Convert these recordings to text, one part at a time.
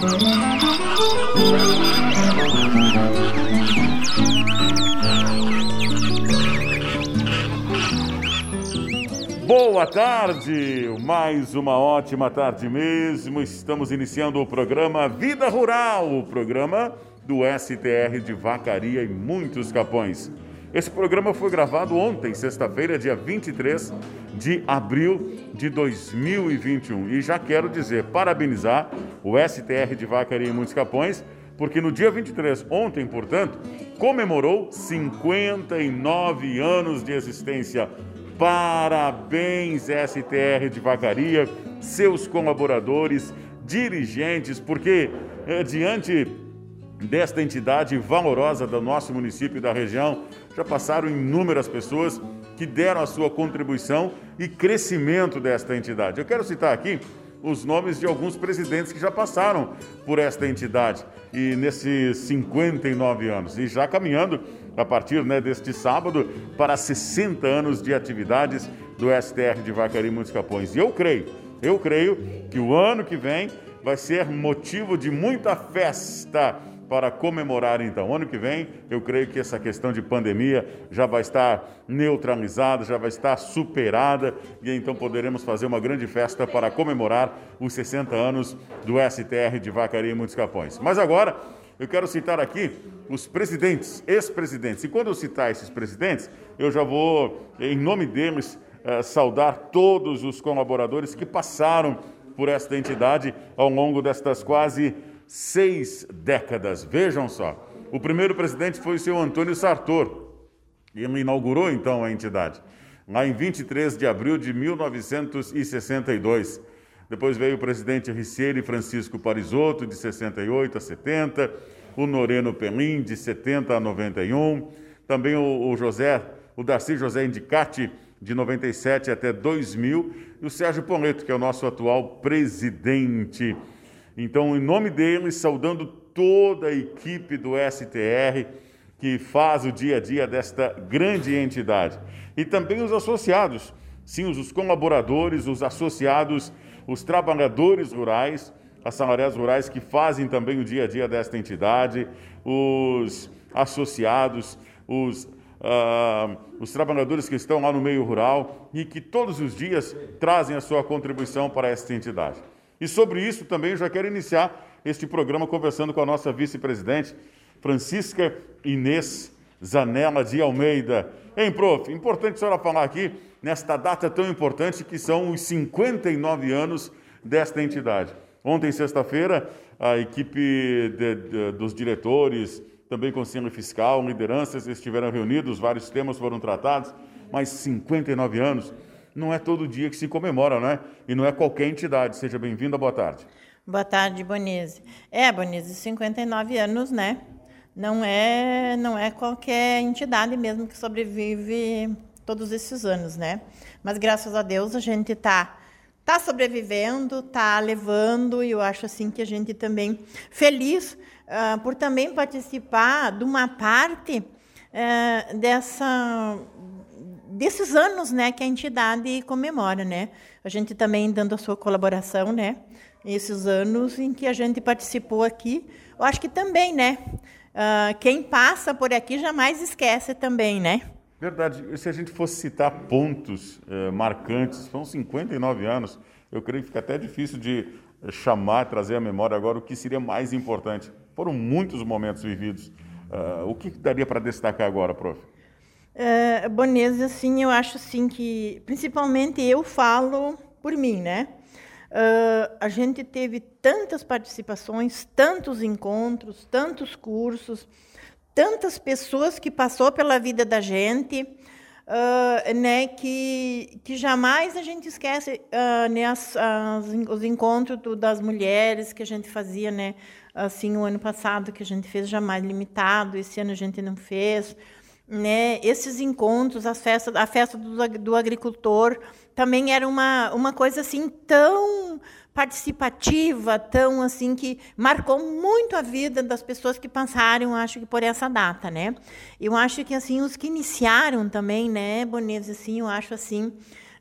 Boa tarde, mais uma ótima tarde mesmo. Estamos iniciando o programa Vida Rural, o programa do STR de Vacaria e muitos Capões. Esse programa foi gravado ontem, sexta-feira, dia 23 de abril de 2021. E já quero dizer, parabenizar o STR de Vacaria e muitos Capões, porque no dia 23, ontem, portanto, comemorou 59 anos de existência. Parabéns, STR de Vacaria, seus colaboradores, dirigentes, porque diante desta entidade valorosa do nosso município e da região, já passaram inúmeras pessoas que deram a sua contribuição e crescimento desta entidade. Eu quero citar aqui os nomes de alguns presidentes que já passaram por esta entidade e nesses 59 anos, e já caminhando a partir deste sábado para 60 anos de atividades do STR de Vacaria e muitos Capões. E eu creio que o ano que vem vai ser motivo de muita festa para comemorar, então. Ano que vem, eu creio que essa questão de pandemia já vai estar neutralizada, já vai estar superada, e então poderemos fazer uma grande festa para comemorar os 60 anos do STR de Vacaria e muitos Capões. Mas agora, eu quero citar aqui os presidentes, ex-presidentes. E quando eu citar esses presidentes, eu já vou, em nome deles, saudar todos os colaboradores que passaram por esta entidade ao longo destas quase 6 décadas. Vejam só, o primeiro presidente foi o seu Antônio Sartor. Ele inaugurou, então, a entidade, lá em 23 de abril de 1962. Depois veio o presidente Ricieri Francisco Parisotto, de 68 a 70, o Noreno Pelim, de 70 a 91, também o Darcy José Indicati, de 97 até 2000, e o Sérgio Poleto, que é o nosso atual presidente. Então, em nome deles, saudando toda a equipe do STR, que faz o dia a dia desta grande entidade. E também os associados, sim, os colaboradores, os associados, os trabalhadores rurais, assalariados rurais que fazem também o dia a dia desta entidade, os associados, os trabalhadores que estão lá no meio rural e que todos os dias trazem a sua contribuição para esta entidade. E sobre isso também eu já quero iniciar este programa conversando com a nossa vice-presidente, Francisca Inês Zanella de Almeida. Hein, prof? Importante a senhora falar aqui nesta data tão importante que são os 59 anos desta entidade. Ontem, sexta-feira, a equipe dos diretores, também Conselho Fiscal, lideranças, estiveram reunidos, vários temas foram tratados, mas 59 anos não é todo dia que se comemora, né? E não é qualquer entidade. Seja bem-vinda, boa tarde. Boa tarde, Bonise. Bonise, 59 anos, né? Não é qualquer entidade mesmo que sobrevive todos esses anos, né? Mas, graças a Deus, a gente está sobrevivendo, está levando, e eu acho assim que a gente também feliz por também participar de uma parte desses anos, né, que a entidade comemora, né? A gente também dando a sua colaboração, né? Esses anos em que a gente participou aqui, eu acho que também, né? Quem passa por aqui jamais esquece também, né? Verdade. Se a gente fosse citar pontos marcantes, são 59 anos, eu creio que fica até difícil de trazer à memória agora o que seria mais importante. Foram muitos momentos vividos. O que daria para destacar agora, prof? Bonese, assim, eu acho assim que, principalmente eu falo por mim, né? A gente teve tantas participações, tantos encontros, tantos cursos, tantas pessoas que passou pela vida da gente, né, que jamais a gente esquece, né, os encontros das mulheres que a gente fazia, né, assim, o ano passado que a gente fez jamais limitado, esse ano a gente não fez, né, esses encontros, a festa do agricultor também era uma coisa assim tão participativa, tão assim que marcou muito a vida das pessoas que passaram, acho que por essa data, né? Eu acho que assim os que iniciaram também, né, Bonese, assim, eu acho assim,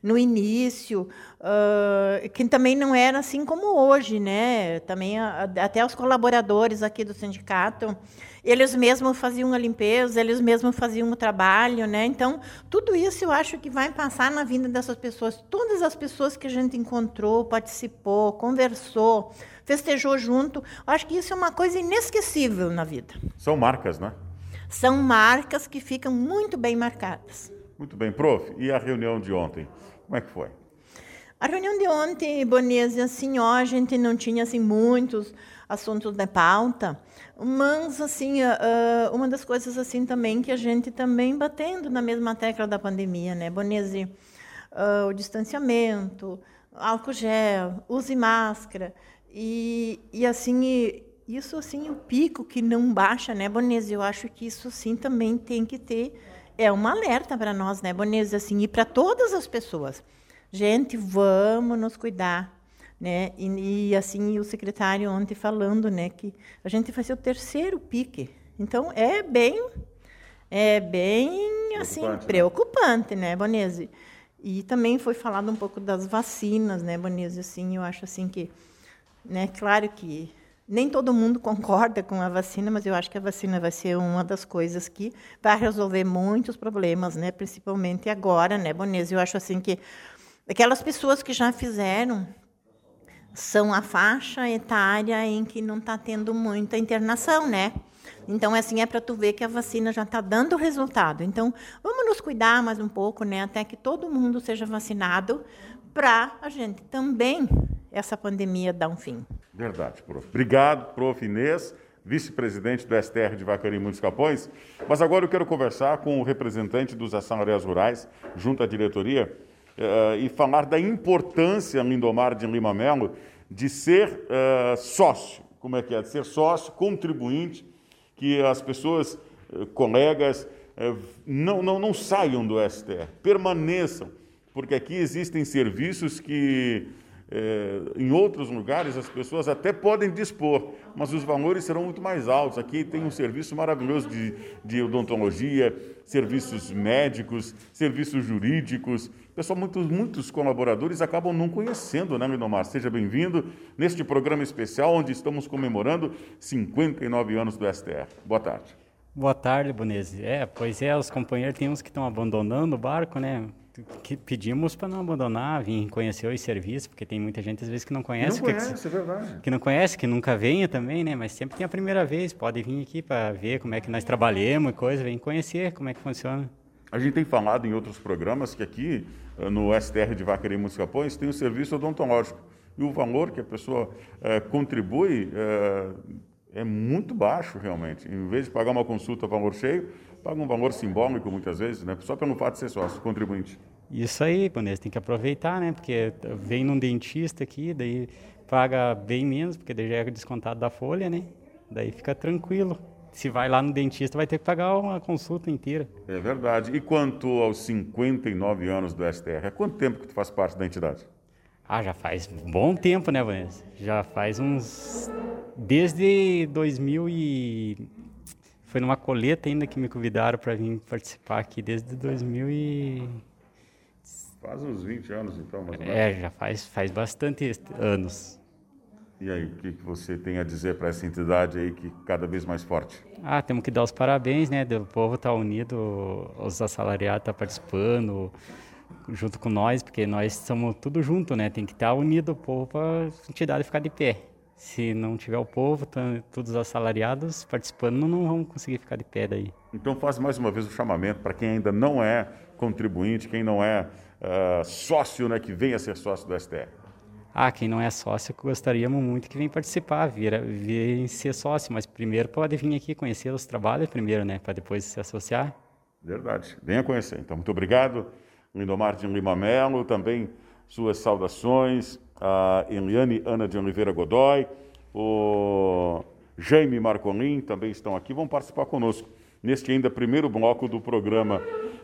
no início, que também não era assim como hoje, né? Também até os colaboradores aqui do sindicato, eles mesmos faziam a limpeza, eles mesmos faziam o trabalho, né? Então, tudo isso eu acho que vai passar na vida dessas pessoas. Todas as pessoas que a gente encontrou, participou, conversou, festejou junto, eu acho que isso é uma coisa inesquecível na vida. São marcas, né? São marcas que ficam muito bem marcadas. Muito bem. Prof, e a reunião de ontem? Como é que foi? A reunião de ontem, Bonese, assim, a gente não tinha assim, muitos assuntos na pauta, mas assim, uma das coisas assim também que a gente também batendo na mesma tecla da pandemia, né, Bonese? O distanciamento, álcool gel, use máscara, e assim, isso assim, o pico que não baixa, né, Bonese? Eu acho que isso sim também tem que ter, é um alerta para nós, né, Bonese? Assim, e para todas as pessoas. Gente, vamos nos cuidar, né? E assim, o secretário ontem falando, né, que a gente vai ser o terceiro pique. Então, é bem assim, preocupante, né, Bonese? E também foi falado um pouco das vacinas, né, Bonese? Assim, eu acho assim que, né, claro que nem todo mundo concorda com a vacina, mas eu acho que a vacina vai ser uma das coisas que vai resolver muitos problemas, né, principalmente agora, né, Bonese? Eu acho assim que aquelas pessoas que já fizeram são a faixa etária em que não está tendo muita internação, né? Então, assim, é para tu ver que a vacina já está dando resultado. Então, vamos nos cuidar mais um pouco, né? Até que todo mundo seja vacinado para a gente também, essa pandemia, dar um fim. Verdade, prof. Obrigado, prof. Inês, vice-presidente do STR de Vacaria e Muitos Capões. Mas agora eu quero conversar com o representante dos assalariados rurais, junto à diretoria, e falar da importância, Lindomar de Lima Melo, de ser sócio. Como é que é? De ser sócio, contribuinte, que as pessoas, colegas, não saiam do STR, permaneçam, porque aqui existem serviços que em outros lugares as pessoas até podem dispor, mas os valores serão muito mais altos. Aqui tem um serviço maravilhoso de odontologia, serviços médicos, serviços jurídicos. Pessoal, muitos colaboradores acabam não conhecendo, né, Lindomar? Seja bem-vindo neste programa especial onde estamos comemorando 59 anos do STR. Boa tarde. Boa tarde, Bonese. Pois é, os companheiros tem uns que estão abandonando o barco, né? Que pedimos para não abandonar, vir conhecer os serviços, porque tem muita gente às vezes que não conhece. É verdade. Que não conhece, que nunca venha também, né? Mas sempre tem a primeira vez, pode vir aqui para ver como é que nós trabalhamos e coisa, vem conhecer como é que funciona. A gente tem falado em outros programas que aqui no STR de Vacaria e Muitos Capões tem o serviço odontológico. E o valor que a pessoa contribui é muito baixo, realmente. Em vez de pagar uma consulta a valor cheio, paga um valor simbólico, muitas vezes, né? Só pelo fato de ser sócio, contribuinte. Isso aí, Bonese, tem que aproveitar, né? Porque vem num dentista aqui, daí paga bem menos, porque daí já é descontado da folha, né? Daí fica tranquilo. Se vai lá no dentista, vai ter que pagar uma consulta inteira. É verdade. E quanto aos 59 anos do STR, há quanto tempo que tu faz parte da entidade? Já faz um bom tempo, né, Vanessa? Já faz uns... Desde 2000 e... Foi numa coleta ainda que me convidaram para vir participar aqui, desde 2000 e... Faz uns 20 anos, então, mais ou menos. Já faz bastante anos. E aí, o que você tem a dizer para essa entidade aí que cada vez mais forte? Temos que dar os parabéns, né? O povo está unido, os assalariados estão participando junto com nós, porque nós somos tudo junto, né? Tem que estar unido o povo para a entidade ficar de pé. Se não tiver o povo, todos os assalariados participando, não vão conseguir ficar de pé daí. Então faz mais uma vez o chamamento para quem ainda não é contribuinte, quem não é sócio, né, que venha ser sócio do STR. Quem não é sócio, gostaríamos muito que venha participar, vir ser sócio, mas primeiro pode vir aqui conhecer os trabalhos primeiro, né, para depois se associar. Verdade, venha conhecer. Então, muito obrigado, Lindomar de Lima Melo, também suas saudações, a Eliane Ana de Oliveira Godoy, o Jaime Marcolin também estão aqui, vão participar conosco neste ainda primeiro bloco do programa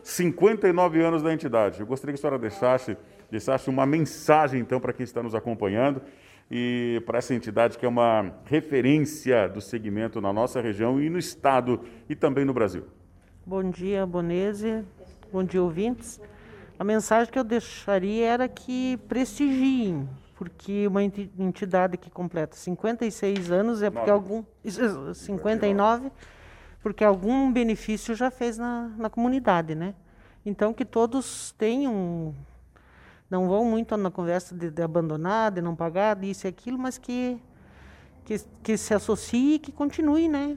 59 anos da entidade. Eu gostaria que a senhora deixasse uma mensagem, então, para quem está nos acompanhando e para essa entidade que é uma referência do segmento na nossa região e no estado e também no Brasil. Bom dia, Bonese. Bom dia, ouvintes. A mensagem que eu deixaria era que prestigiem, porque uma entidade que completa 56 anos é porque 59, porque algum benefício já fez na comunidade, né? Então que todos tenham, não vão muito na conversa de abandonar, de não pagar, disso e aquilo, mas que se associe e que continue, né?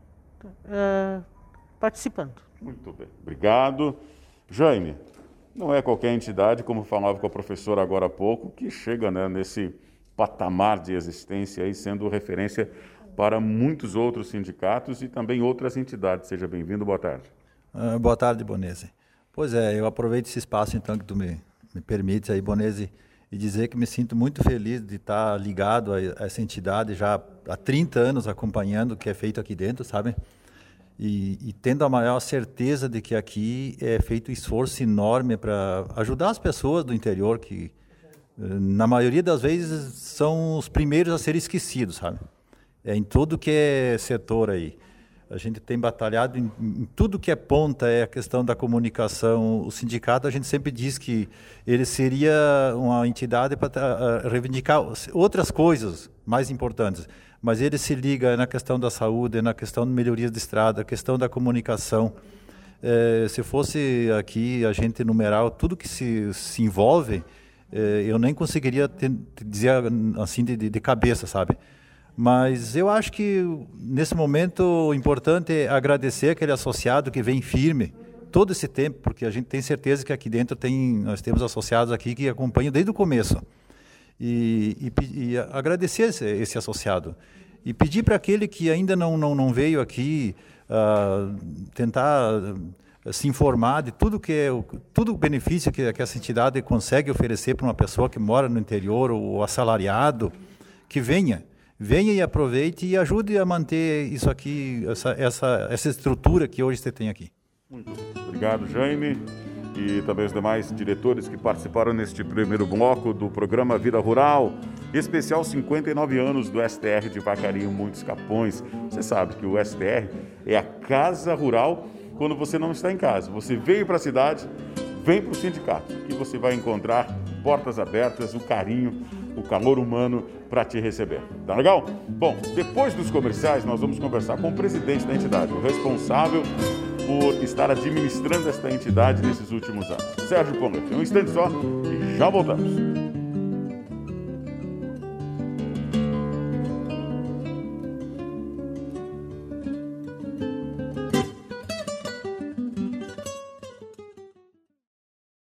Participando. Muito bem, obrigado. Jaime, não é qualquer entidade, como falava com a professora agora há pouco, que chega, né, nesse patamar de existência aí, sendo referência para muitos outros sindicatos e também outras entidades. Seja bem-vindo, boa tarde. Boa tarde, Bonese. Pois é, eu aproveito esse espaço então que tu me permite aí, Bonese, e dizer que me sinto muito feliz de estar ligado a essa entidade já há 30 anos acompanhando o que é feito aqui dentro, sabe? E tendo a maior certeza de que aqui é feito um esforço enorme para ajudar as pessoas do interior que, na maioria das vezes, são os primeiros a serem esquecidos, sabe? Em tudo que é setor aí. A gente tem batalhado em tudo que é ponta, é a questão da comunicação. O sindicato, a gente sempre diz que ele seria uma entidade para reivindicar outras coisas mais importantes, mas ele se liga na questão da saúde, na questão de melhorias de estrada, a questão da comunicação. Se fosse aqui a gente enumerar tudo que se envolve, eu nem conseguiria dizer assim de cabeça, sabe? Mas eu acho que nesse momento o importante é agradecer aquele associado que vem firme todo esse tempo, porque a gente tem certeza que aqui dentro nós temos associados aqui que acompanham desde o começo. E agradecer esse associado e pedir para aquele que ainda não veio aqui tentar se informar de tudo o benefício que essa entidade consegue oferecer para uma pessoa que mora no interior ou assalariado, que venha e aproveite e ajude a manter isso aqui, essa estrutura que hoje você tem aqui. Muito obrigado, Jaime. E também os demais diretores que participaram neste primeiro bloco do programa Vida Rural, especial 59 anos do STR de Vacaria, Muitos Capões. Você sabe que o STR é a casa rural quando você não está em casa. Você veio para a cidade, vem para o sindicato, que você vai encontrar portas abertas, o carinho, o calor humano para te receber. Tá legal? Bom, depois dos comerciais, nós vamos conversar com o presidente da entidade, o responsável por estar administrando esta entidade nesses últimos anos, Sérgio Pomlet. Um instante só e já voltamos.